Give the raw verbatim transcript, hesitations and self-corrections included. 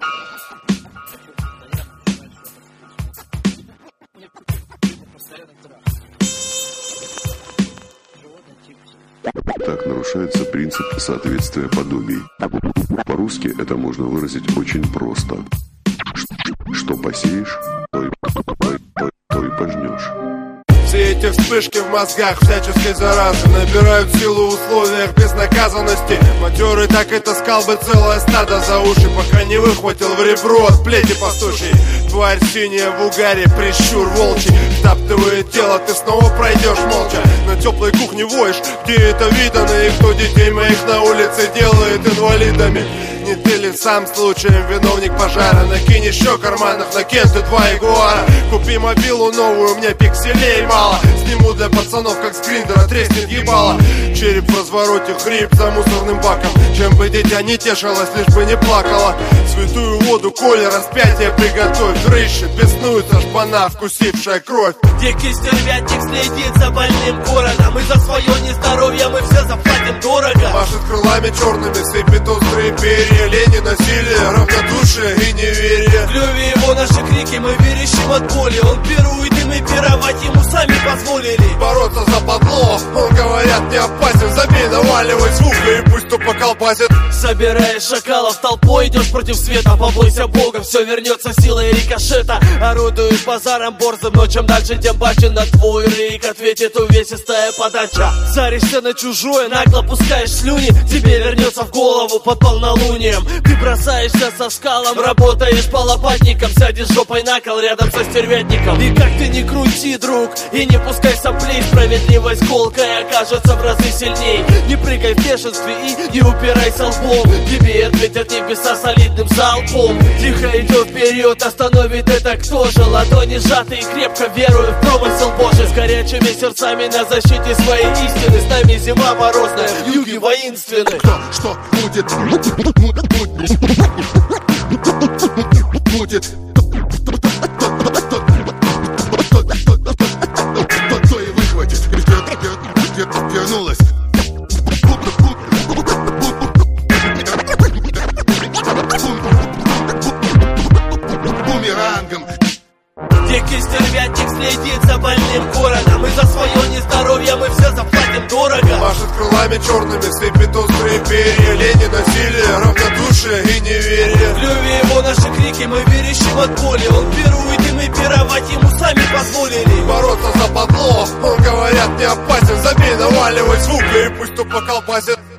Так нарушается принцип соответствия подобий. По-русски это можно выразить очень просто. Что посеешь, то и, то и, то и, то и пожнешь. Все эти вспышки в мозгах всяческой заразы набирают силу в условиях безнаказанности. Матерый так и таскал бы целое стадо за уши, пока не выхватил в ребро от плети пастушьей. Тварь синяя в угаре, прищур волчий втаптывает тело, ты снова пройдешь молча. На теплой кухне воешь, где это видано, и кто детей моих на улице делает инвалидами. Не ты ли сам случаем виновник пожара? Накинь еще карманов на Кенты два ягуара. Купи мобилу новую, у меня пикселей мало. Сниму для пацанов, как с гриндера треснет ебало. Череп в развороте, хрип за мусорным баком. Чем бы дитя не тешилось, лишь бы не плакала. Святую воду, Коля, распятие приготовь. Рыщет, беснуется шпана, вкусившая кровь. Дикий стервятник следит за больным городом, и за свое нездоровье мы все заплатим дорого. Машет крылами черными, сыпет острые перья. Лень и насилие, равнодушие и неверие. В клюве его наши крики, мы верещим от боли. Он пирует, и мы пировать ему сами позволили. Бороться за подло, он, говорят, не опасен. Забей, наваливай звука и пусть кто поколбасит. Собираешь шакалов толпой, идешь против света. Побойся Бога, все вернется силой рикошета. Орудуешь базаром борзым, но чем дальше, тем бачен на твой рейк. Ответит увесистая подача. Заришься на чужое, нагло пускаешь слюни. Тебе вернется в голову под полнолунием. Ты бросаешься со скалом, работаешь по лопатникам, сядешь жопой на кол рядом со стервятником. И как ты не крути, друг, и не пускай соплей, справедливость колкая окажется в разы сильней. Не прыгай в бешенстве и не упирайся лбом. Тебе ответят небеса солидным залпом. Тихо идет вперед, остановит это кто же? Ладони сжаты и крепко верую в промысел Божий. С горячими сердцами на защите своей истины. С нами зима морозная, юги воинственны. Кто, что будет? Будет. Кто и выхватит? Вернулась. Бумерангом. Дикий стервятник следит за больным городом, и за свое нездоровье мы все заплатим дорого. Машет крылами черными, сыпет острые перья. Лень и насилие, равнодушие и неверие. В клюве его наши крики, мы верещим от боли. Он пирует, и мы пировать ему сами позволили. Бороться за подло, он, говорят, не опасен. Забей, наваливай звука и пусть кто поколбасит.